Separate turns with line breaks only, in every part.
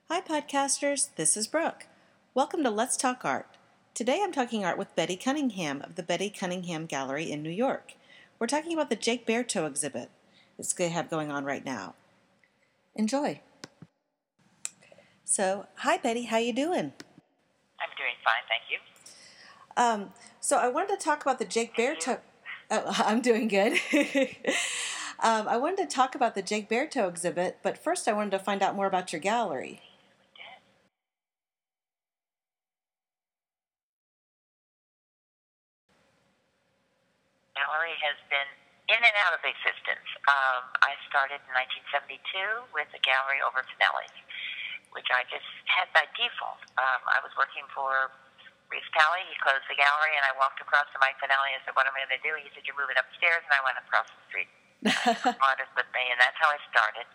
Hi, podcasters. This is Brooke. Welcome to Let's Talk Art. Today I'm talking art with Betty Cunningham of the Betty Cunningham Gallery in New York. We're talking about the Jake Berto exhibit they have going on right now. Enjoy. So, hi, Betty. How you doing?
I'm doing fine, thank you.
So I wanted to talk about the Jake Berto. Oh, I'm doing good. I wanted to talk about the Jake Berto exhibit, but first I wanted to find out more about your gallery.
Gallery has been in and out of existence. I started in 1972 with a gallery over Finelli's, which I just had by default. I was working for Reese Pally. He closed the gallery, and I walked across to Mike Finelli and said, "What am I going to do?" He said, "You're moving upstairs," and I went across the street. I took artists with me, and that's how I started.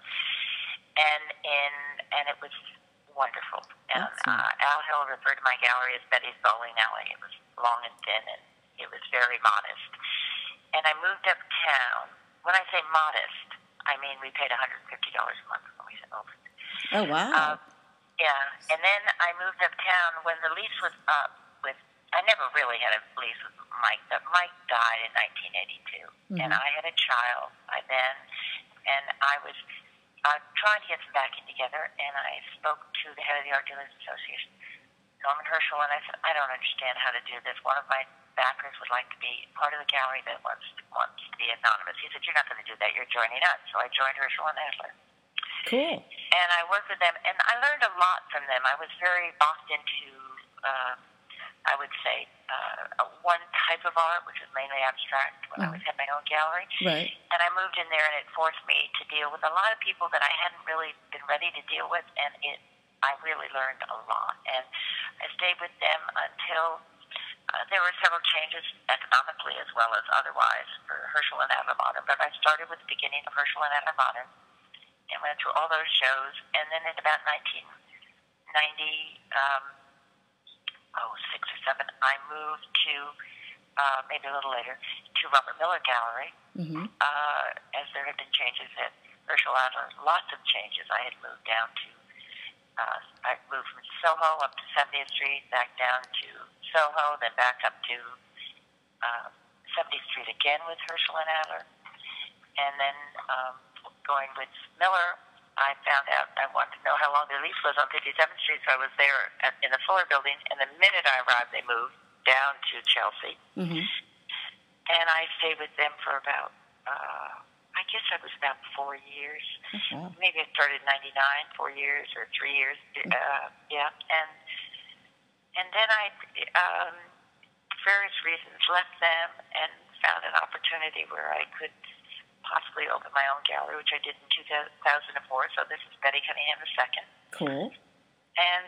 And it was wonderful. And Al Hill referred to my gallery as Betty's Bowling Alley. It was long and thin, and it was very modest. And I moved uptown. When I say modest, I mean we paid $150 a month when we opened.
Oh, wow.
Yeah, and then I moved uptown when the lease was up with, I never really had a lease with Mike, but Mike died in 1982, and I had a child by then, and I was trying to get some backing together, and I spoke to the head of the Art Dealers Association, Norman Herschel, and I said, "I don't understand how to do this. One of my backers would like to be part of the gallery that wants to be anonymous." He said, "You're not going to do that. You're joining us." So I joined Herschel and Adler.
Cool.
And I worked with them, and I learned a lot from them. I was very locked into, I would say, one type of art, which was mainly abstract when I had my own gallery.
Right.
And I moved in there, and it forced me to deal with a lot of people that I hadn't really been ready to deal with, and I really learned a lot. And I stayed with them until there were several changes economically as well as otherwise for Herschel and Adler Modern. But I started with the beginning of Herschel and Adler Modern and went through all those shows. And then in about 1990, 6 or 7, I moved to, maybe a little later, to Robert Miller Gallery, as there had been changes at Herschel Adler, lots of changes. I had moved down to, I moved from Soho up to 70th Street, back down to Soho, then back up to 70th Street again with Herschel and Adler. And then going with Miller, I found out I wanted to know how long their lease was on 57th Street, so I was there in the Fuller Building, and the minute I arrived, they moved down to Chelsea. And I stayed with them for about, I guess I was about 4 years. Maybe I started in 99, 4 years or 3 years. Yeah. And then I, for various reasons, left them and found an opportunity where I could possibly open my own gallery, which I did in 2004. So this is Betty Cunningham II.
Cool.
And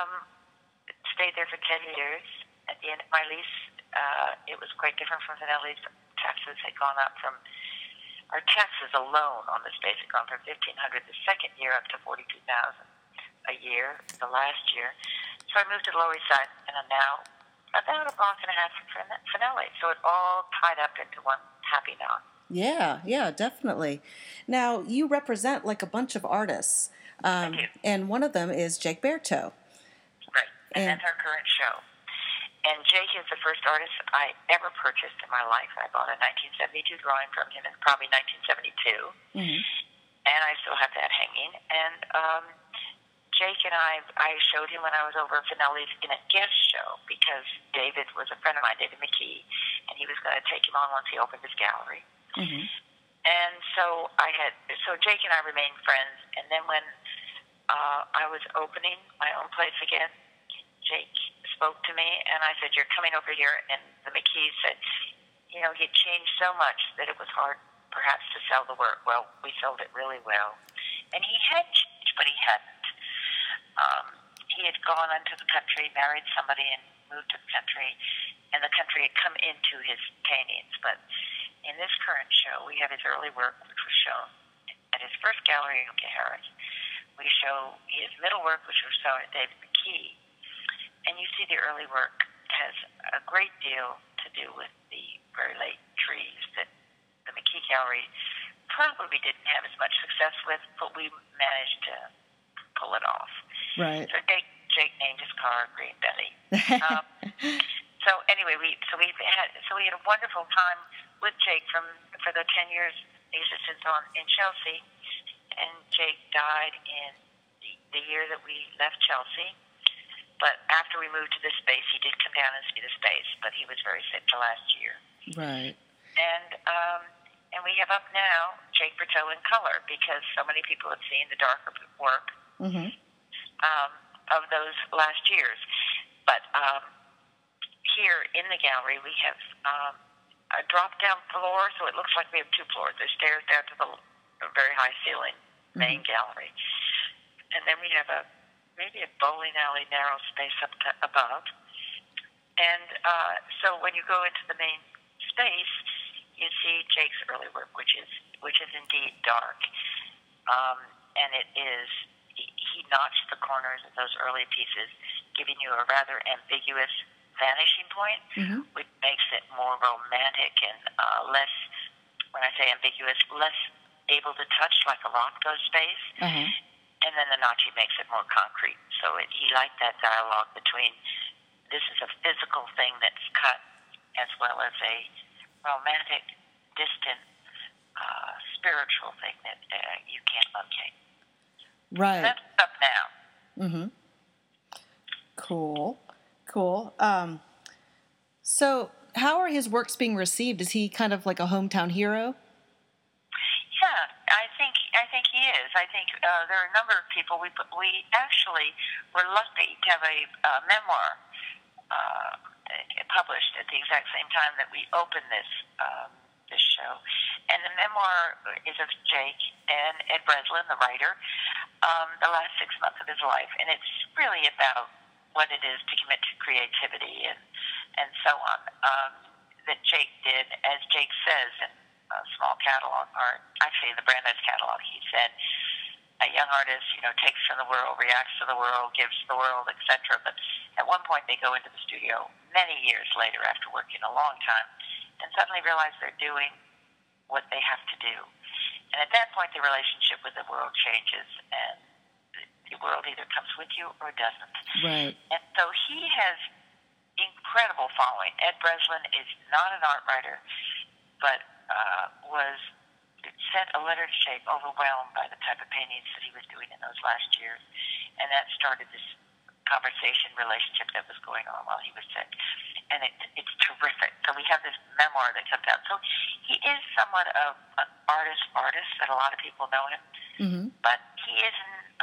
stayed there for 10 years. At the end of my lease, it was quite different from Finelli's. Taxes had gone up from, our taxes alone on the space had gone from $1,500 the second year up to $42,000 a year the last year. So I moved to the Lower East Side, and I'm now about a block and a half from Finelli. So it all tied up into one happy knot.
Yeah, definitely. Now, you represent like a bunch of artists, and one of them is Jake Berto.
Right, and that's our current show. And Jake is the first artist I ever purchased in my life. I bought a 1972 drawing from him in probably 1972, and I still have that hanging. And Jake and I showed him when I was over at Finelli's in a guest show because David was a friend of mine, David McKee, and he was going to take him on once he opened his gallery. And so Jake and I remained friends. And then when I was opening my own place again, Jake spoke to me, and I said, "You're coming over here." And the McKee said, he had changed so much that it was hard perhaps to sell the work. Well, we sold it really well. And he had changed, but he hadn't. He had gone into the country, married somebody, and moved to the country, and the country had come into his paintings. But in this current show, we have his early work, which was shown at his first gallery in Harris. We show his middle work, which was shown at David McKee. And you see the early work has a great deal to do with the very late trees that the McKee Gallery probably didn't have as much success with, but we managed to pull it off.
Right.
So Jake named his car Green Betty. So anyway, we had a wonderful time with Jake for the 10 years existence in Chelsea, and Jake died in the year that we left Chelsea. But after we moved to this space, he did come down and see the space, but he was very sick the last year.
Right.
And we have up now Jake Berteau in color, because so many people have seen the darker work of those last years. But here in the gallery, we have a drop-down floor, so it looks like we have two floors. There's stairs down to the very high ceiling main gallery. And then we have maybe a bowling alley narrow space up above. And so when you go into the main space, you see Jake's early work, which is indeed dark. And it is, he notched the corners of those early pieces, giving you a rather ambiguous vanishing point, which makes it more romantic and less, when I say ambiguous, less able to touch like a Rothko space. And then the Nachi makes it more concrete. So he liked that dialogue between this is a physical thing that's cut, as well as a romantic, distant, spiritual thing that you can't locate.
Right.
So that's up now.
Cool. So how are his works being received? Is he kind of like a hometown hero?
Yeah, I think he is. I think there are a number of people. We actually were lucky to have a memoir published at the exact same time that we opened this show, and the memoir is of Jake and Ed Breslin, the writer, the last 6 months of his life, and it's really about what it is to commit to creativity and so on. That Jake did, as Jake says in small catalog, or actually the Brandeis catalog, he said, a young artist, takes from the world, reacts to the world, gives to the world, etc. But at one point they go into the studio many years later after working a long time and suddenly realize they're doing what they have to do. And at that point the relationship with the world changes, and the world either comes with you or doesn't.
Right.
And so he has incredible following. Ed Breslin is not an art writer, but sent a letter to Jake, overwhelmed by the type of paintings that he was doing in those last years, and that started this conversation relationship that was going on while he was sick, and it's terrific. So we have this memoir that comes out. So he is somewhat of an artist that a lot of people know him, but he is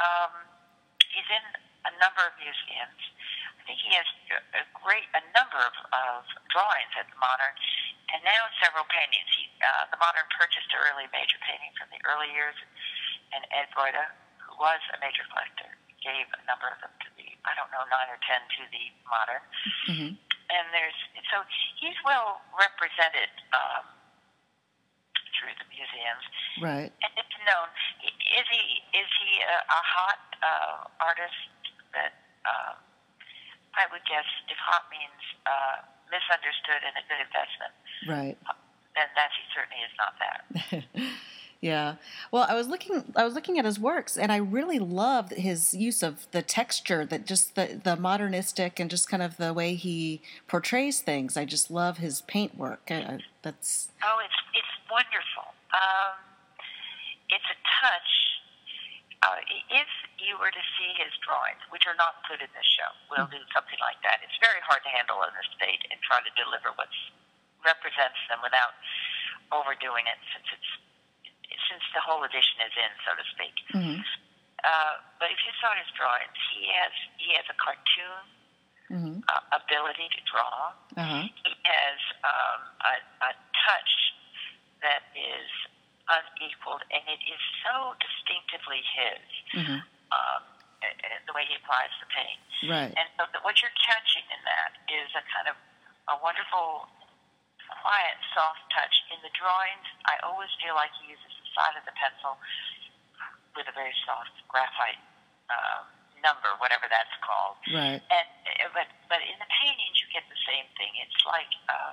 he's in a number of museums. I think he has a number of drawings at the Modern, and now several paintings. The Modern purchased an early major painting from the early years, and Ed Broida, who was a major collector, gave a number of them to 9 or 10 to the Modern. And so he's well represented through the museums.
Right.
And it's known. Is he a hot artist that I would guess if hot means misunderstood and a good investment,
right,
then he certainly is not that.
Yeah. Well, I was looking at his works, and I really loved his use of the texture, that just the modernistic and just kind of the way he portrays things. I just love his paint work. It's
wonderful. It's a touch. If you were to see his drawings, which are not included in this show, we'll do something like that. It's very hard to handle in this state and try to deliver what represents them without overdoing it, since the whole edition is in, so to speak. But if you saw his drawings, he has a cartoon ability to draw. He has a touch that is unequaled, and it is so distinctively his, the way he applies the paint.
Right.
And so what you're catching in that is a kind of a wonderful, quiet, soft touch. In the drawings, I always feel like he uses the side of the pencil with a very soft graphite number, whatever that's called.
Right.
And but in the paintings, you get the same thing. It's like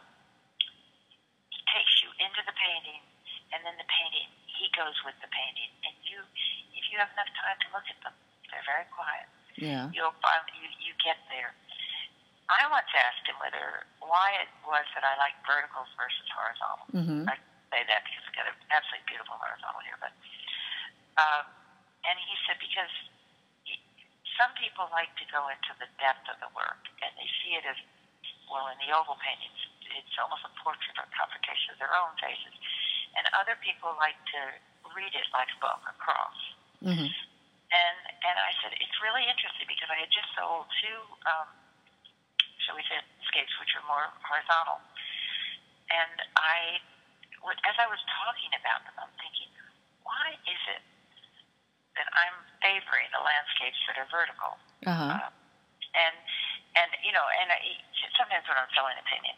he takes you into the painting, and then the painting, he goes with the painting. And if you have enough time to look at them, they're very quiet.
Yeah.
you get there. I once asked him why it was that I like verticals versus horizontal.
Mm-hmm.
I say that because we've got an absolutely beautiful horizontal here, but and he said because some people like to go into the depth of the work and they see it as, well, in the oval paintings, it's almost a portrait or confrontation of their own faces, and other people like to read it like a book across.
Mm-hmm.
And I said it's really interesting because I had just sold two. Shall we say, escapes, which are more horizontal. And as I was talking about them, I'm thinking, why is it that I'm favoring the landscapes that are vertical?
Uh-huh.
And sometimes when I'm selling a painting,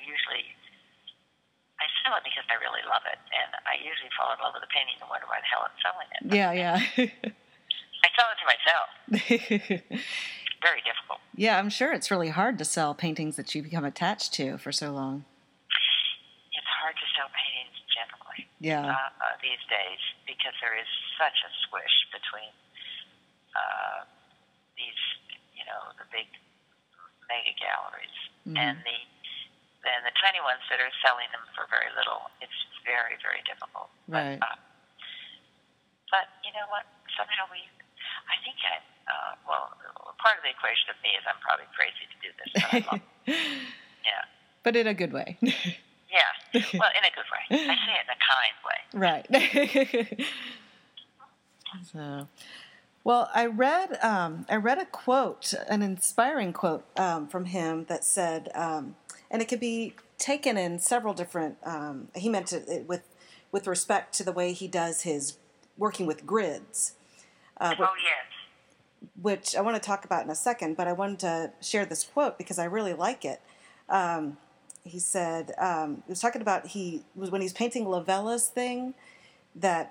I sell it because I really love it, and I usually fall in love with the painting and wonder why the hell I'm selling it.
Yeah.
I sell it to myself. Very difficult.
Yeah, I'm sure it's really hard to sell paintings that you become attached to for so long.
It's hard to sell paintings generally
these
days because there is such a swish between these, the big mega galleries and the tiny ones that are selling them for very little. It's very, very difficult.
Right.
But you know what? Somehow I think part of the equation of me is I'm probably crazy to do this, but I love it. Yeah.
But in a good way.
Yeah. Well, in a good way. I say it in a kind way.
Right. So, well, I read a quote, an inspiring quote from him that said, and it could be taken in several different. He meant it with respect to the way he does his working with grids.
Yes.
Which I want to talk about in a second, but I wanted to share this quote because I really like it. He said, he was talking about when he's painting Lavella's thing, that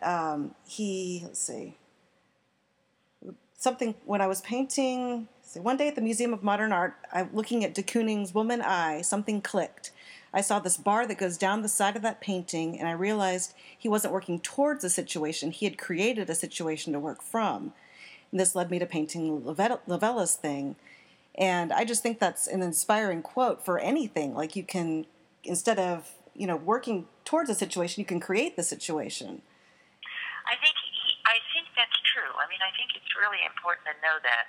when I was painting, one day at the Museum of Modern Art, looking at de Kooning's Woman Eye, something clicked. I saw this bar that goes down the side of that painting, and I realized he wasn't working towards a situation. He had created a situation to work from. And this led me to painting Lavella's thing. And I just think that's an inspiring quote for anything. Like you can, instead of, working towards a situation, you can create the situation.
I think that's true. I mean, I think it's really important to know that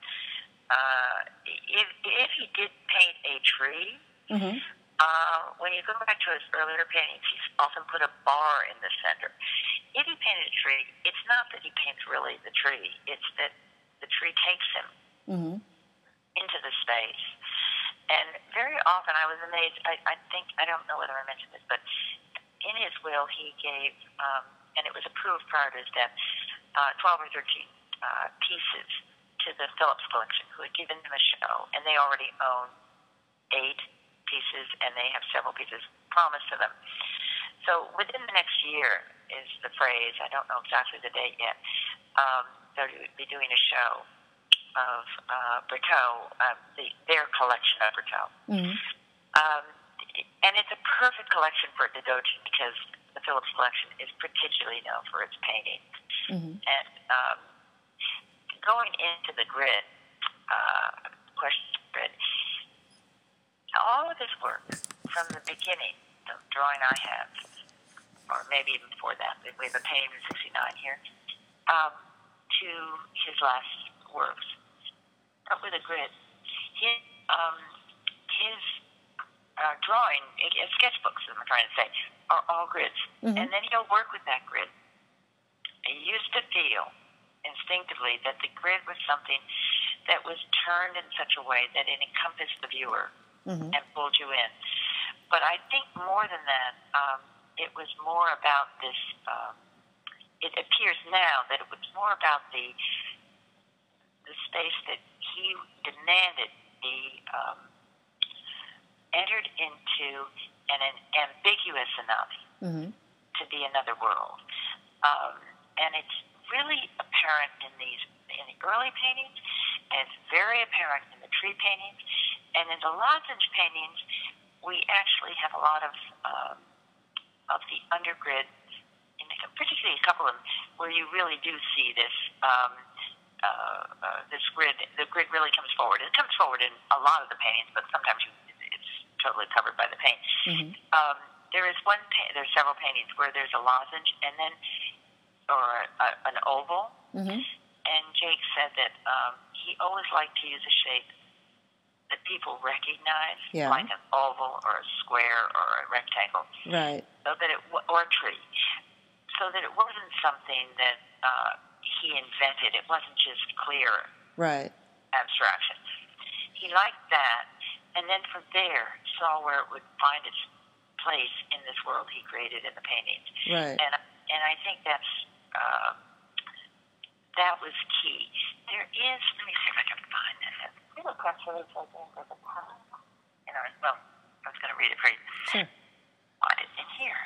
if he did paint a tree,
mm-hmm.
When you go back to his earlier paintings, he's often put a bar in the center. If he painted a tree, it's not that he paints really the tree. It's that the tree takes him into the space. And very often I was amazed. I don't know whether I mentioned this, but in his will he gave, and it was approved prior to his death, 12 or 13 pieces to the Phillips Collection, who had given him a show, and they already own 8 pieces, and they have several pieces promised to them. So within the next year is the phrase, I don't know exactly the date yet, they'll be doing a show of Bertaux, their collection of Bertaux. Mm-hmm. And it's a perfect collection for it to go to because the Phillips Collection is particularly known for its paintings. Mm-hmm. And going into the grid, all of his work from the beginning, the drawing I have, or maybe even before that, we have a painting in 1969 here, to his last works, but with a grid. His drawing, sketchbooks, as I'm trying to say, are all grids. Mm-hmm. And then he'll work with that grid. I used to feel instinctively that the grid was something that was turned in such a way that it encompassed the viewer and pulled you in. But I think more than that, it was more about this, it appears now that it was more about the space that he demanded be entered into an ambiguous enough to be another world. And it's really apparent in the early paintings, and it's very apparent in the tree paintings, and in the lozenge paintings, we actually have a lot of the undergrid, particularly a couple of them, where you really do see this this grid. The grid really comes forward. It comes forward in a lot of the paintings, but sometimes it's totally covered by the paint.
Mm-hmm.
There's several paintings where there's a lozenge and then, or an oval.
Mm-hmm.
And Jake said that he always liked to use a shape that people recognize, like an oval or a square or a rectangle,
right?
So that or a tree, so that it wasn't something that he invented. It wasn't just clear,
right,
abstraction. He liked that, and then from there saw where it would find its place in this world he created in the paintings.
Right.
And I think that was key. There is, let me see if I can find this. Well, I was going to read it for you.
Sure.
Find it in here.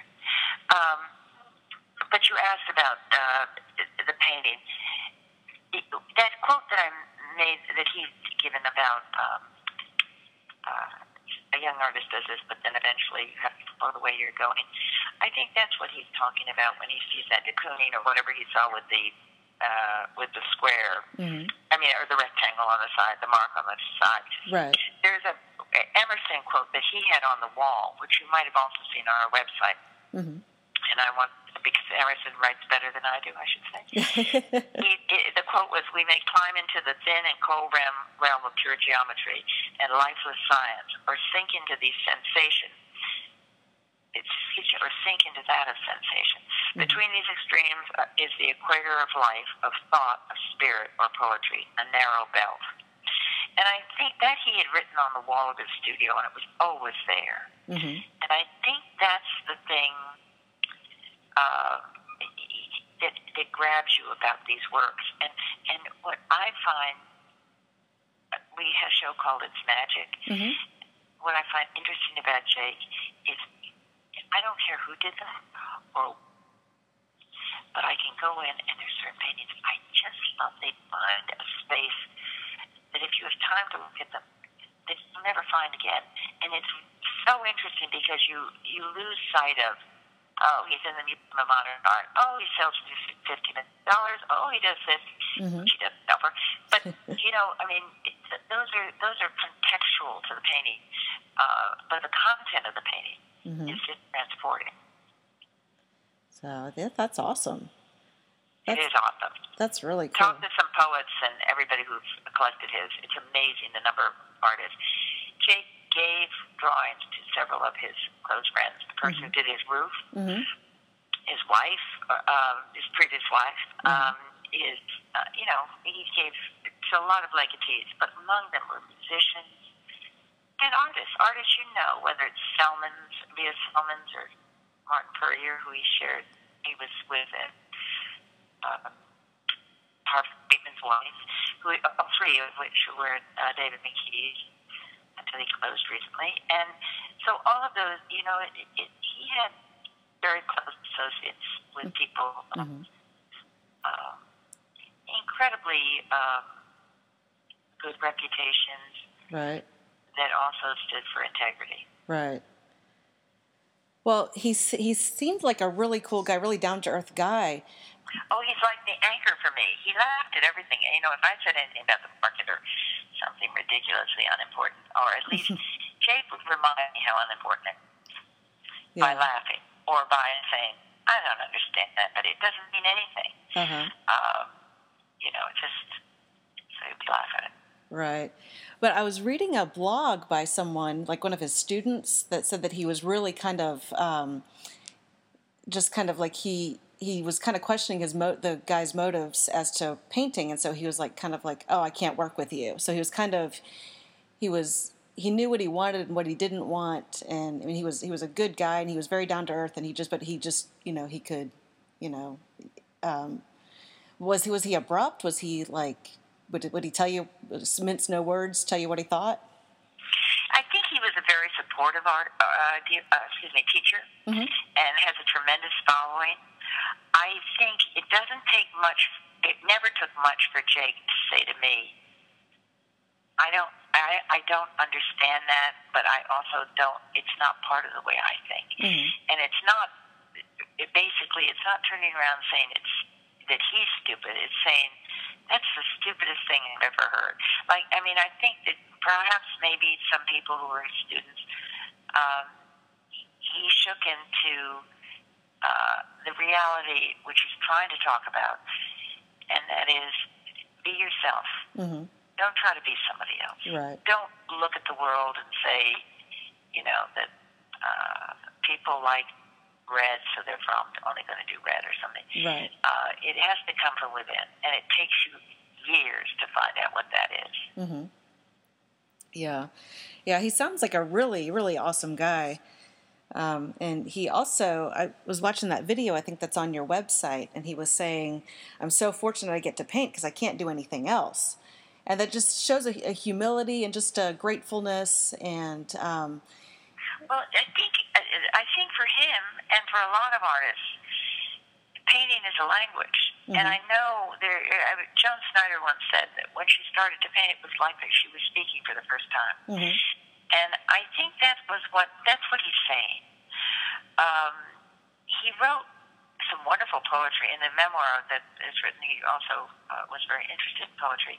But you asked about the painting. That quote that I made, that he's given about a young artist does this, but then eventually you have to go the way you're going. I think that's what he's talking about when he sees that de Kooning or whatever he saw with the square.
Mm-hmm.
I mean, or the rectangle on the side, the mark on the side.
Right.
There's a Emerson quote that he had on the wall, which you might have also seen on our website.
Mm-hmm.
And because Emerson writes better than I do, I should say. The quote was, "We may climb into the thin and cold realm of pure geometry and lifeless science, or sink into these sensations. Or sink into that of sensation. Mm-hmm. Between these extremes is the equator of life, of thought, of spirit, or poetry, a narrow belt." And I think that he had written on the wall of his studio, and it was always there.
Mm-hmm.
And I think that's the thing that grabs you about these works. And what I find, we have a show called It's Magic.
Mm-hmm.
What I find interesting about Jake is, I don't care who did them, but I can go in and there's certain paintings I just thought they'd find a space that if you have time to look at them, that you'll never find again. And it's so interesting because you lose sight of, oh, he's in the Museum of Modern Art. Oh, he sells for $50 million. Oh, he does this.
Mm-hmm.
She does sell for. But I mean, those are contextual to the painting. But the content of the painting is just transporting.
So that's awesome.
It is awesome.
That's really cool.
Talk to some poets and everybody who's collected his. It's amazing the number of artists. Jake gave drawings to several of his close friends. The person who did his roof, his wife, his previous wife, he gave to a lot of legatees, but among them were musicians and artists. Artists, whether it's via Selmans or Martin Puryear, who he was with at Harvey Bateman's wife, all three of which were David McKee's, until he closed recently. And so all of those, he had very close associates with people, incredibly good reputations,
right,
that also stood for integrity.
Right. Well, he seemed like a really cool guy, really down-to-earth guy.
Oh, he's like the anchor for me. He laughed at everything. If I said anything about the market or something ridiculously unimportant, or at least Jake would remind me how unimportant it is by laughing or by saying, "I don't understand that, but it doesn't mean anything." So he would laugh at it.
Right. But I was reading a blog by someone, like one of his students, that said that he was really kind of, just kind of like he was kind of questioning the guy's motives as to painting, and so he was like kind of like, "Oh, I can't work with you." So he was kind of, he knew what he wanted and what he didn't want, and I mean he was a good guy, and he was very down to earth, and he just he could, was he abrupt? Was he like, would he tell you, mince no words, tell you what he thought?
I think he was a very supportive teacher, and has a tremendous following. I think it doesn't take much. It never took much for Jake to say to me, I don't understand that, but I also don't. It's not part of the way I think, and it's not. It's not turning around saying that he's stupid. It's saying That's the stupidest thing I've ever heard. Like, I mean, I think that perhaps maybe some people who were students, he shook into the reality which he's trying to talk about, and that is, be yourself.
Mm-hmm.
Don't try to be somebody else.
Right.
Don't look at the world and say, that people like red, so they're only going to do red or something.
Right.
It has to come from within, and it takes you years to find out what that is.
Mm-hmm. Yeah. Yeah, he sounds like a really, really awesome guy. And he also, I was watching that video, I think that's on your website, and he was saying, I'm so fortunate I get to paint because I can't do anything else. And that just shows a humility and just a gratefulness and...
Well, I think for him and for a lot of artists, painting is a language. Mm-hmm. And I know Joan Snyder once said that when she started to paint, it was like she was speaking for the first time. Mm-hmm. And I think that's what he's saying. He wrote some wonderful poetry in the memoir that is written. He also was very interested in poetry.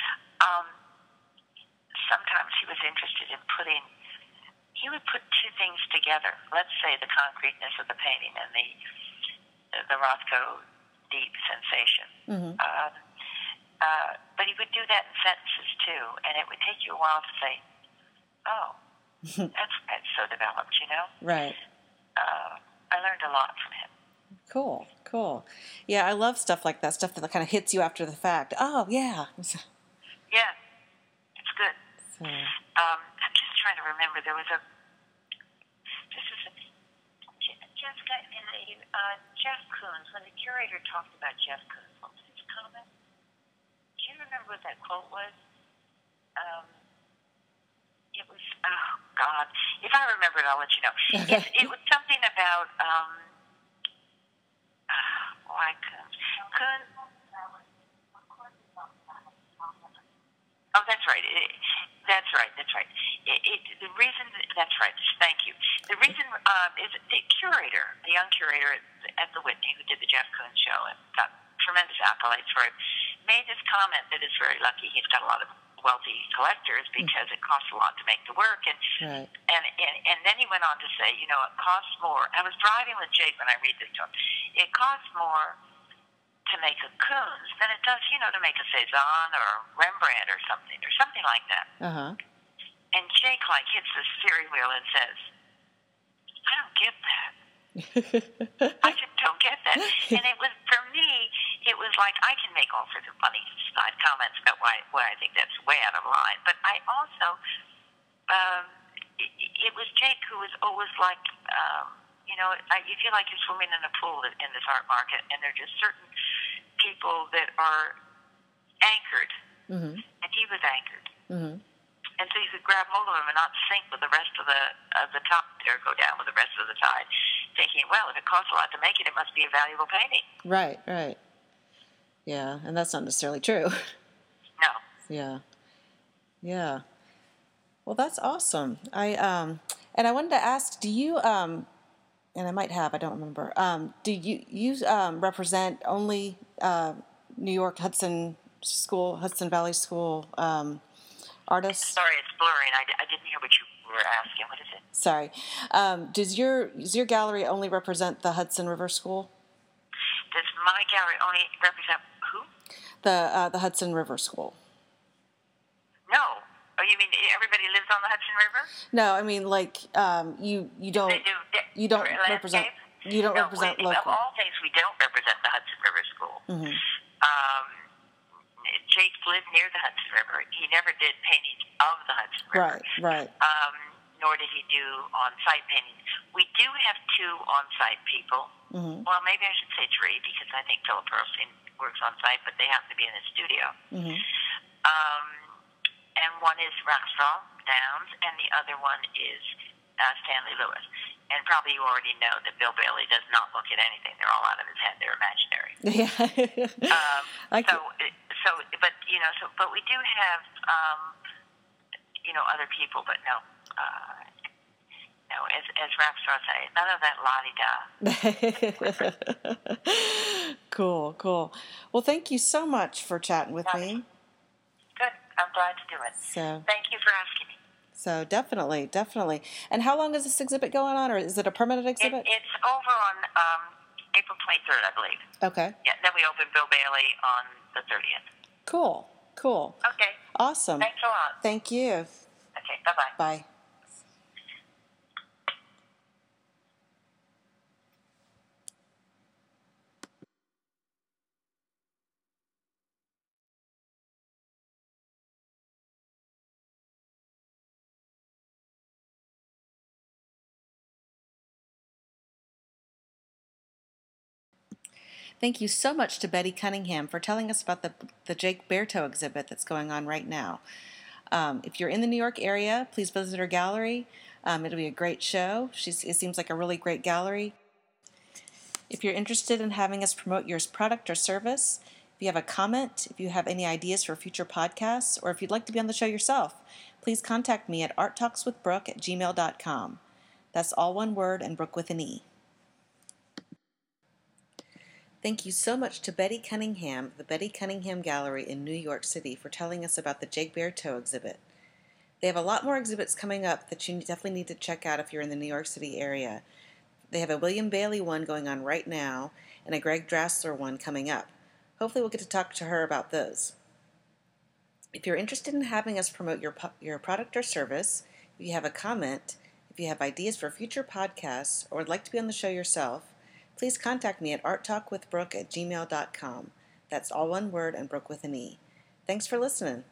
Sometimes he was interested in he would put two things together. Let's say the concreteness of the painting and the Rothko deep sensation. Mm-hmm. But he would do that in sentences too, and it would take you a while to say, "Oh, that's so developed,"
Right.
I learned a lot from him.
Cool. Yeah, I love stuff like that. Stuff that kind of hits you after the fact. Oh, yeah.
Yeah, it's good. So. I'm just trying to remember. There was Jessica in Jeff Koons. When the curator talked about Jeff Koons, what was his comment? Do you remember what that quote was? It was, oh God, if I remember it, I'll let you know. It was something about why Koons. Oh, that's right. That's right. The reason, that's right. Thank you. The reason is the curator, the young curator at the Whitney, who did the Jeff Koons show and got tremendous accolades for it, made this comment that is very lucky. He's got a lot of wealthy collectors because it costs a lot to make the work, and then he went on to say, it costs more. I was driving with Jake when I read this to him. It costs more to make a Koons than it does, to make a Cezanne or a Rembrandt or something like that. Uh-huh. And Jake hits the steering wheel and says, "I don't get that. I just don't get that." And it was, for me, it was like, I can make all sorts of funny side comments about why I think that's way out of line. But I also, it was Jake who was always like, you feel like you're swimming in a pool in this art market, and there are just certain people that are anchored, mm-hmm. and he was anchored. Mm-hmm. And so you could grab hold of him and not sink with the rest of the tide, or go down with the rest of the tide, thinking, well, if it costs a lot to make it, it must be a valuable painting. Right.
Yeah, and that's not necessarily true.
No.
Yeah. Well, that's awesome. And I wanted to ask, do you, and I might have, I don't remember, do you represent only New York Hudson Valley School artists?
Sorry, it's blurring. I didn't hear what you were asking. What is it?
Sorry. Does your gallery only represent the Hudson River School?
Does my gallery only represent who?
The Hudson River School.
No. Oh, you mean everybody lives on the Hudson River?
No, I mean you don't.
They do.
You don't represent. You don't represent local.
Of all things, we don't represent the Hudson River School. Mm-hmm. Jake lived near the Hudson River. He never did paintings of the Hudson River.
Right.
Nor did he do on-site paintings. We do have two on-site people. Mm-hmm. Well, maybe I should say three, because I think Philip Perlstein works on-site, but they happen to be in the studio. Mm-hmm. And one is Rackstraw Downs, and the other one is Stanley Lewis. And probably you already know that Bill Bailey does not look at anything. They're all out of his head. They're imaginary. But we do have, other people, but no. No, as rap stars say, none of that la-di-da.
Cool, cool. Well, thank you so much for chatting with me.
Good. I'm glad to do it.
So,
thank you for asking me.
So definitely. And how long is this exhibit going on, or is it a permanent exhibit?
It's over on April 23rd, I believe.
Okay.
Yeah, then we open Bill Bailey on the 30th.
Cool.
Okay.
Awesome.
Thanks a lot.
Thank you.
Okay, bye-bye.
Bye. Thank you so much to Betty Cunningham for telling us about the Jake Berto exhibit that's going on right now. If you're in the New York area, please visit her gallery. It'll be a great show. It seems like a really great gallery. If you're interested in having us promote your product or service, if you have a comment, if you have any ideas for future podcasts, or if you'd like to be on the show yourself, please contact me at arttalkswithbrooke@gmail.com. That's all one word and Brooke with an E. Thank you so much to Betty Cunningham of the Betty Cunningham Gallery in New York City for telling us about the Jake Berto exhibit. They have a lot more exhibits coming up that you definitely need to check out if you're in the New York City area. They have a William Bailey one going on right now and a Greg Drassler one coming up. Hopefully we'll get to talk to her about those. If you're interested in having us promote your product or service, if you have a comment, if you have ideas for future podcasts, or would like to be on the show yourself, please contact me at arttalkwithbrooke@gmail.com. That's all one word and Brooke with an E. Thanks for listening.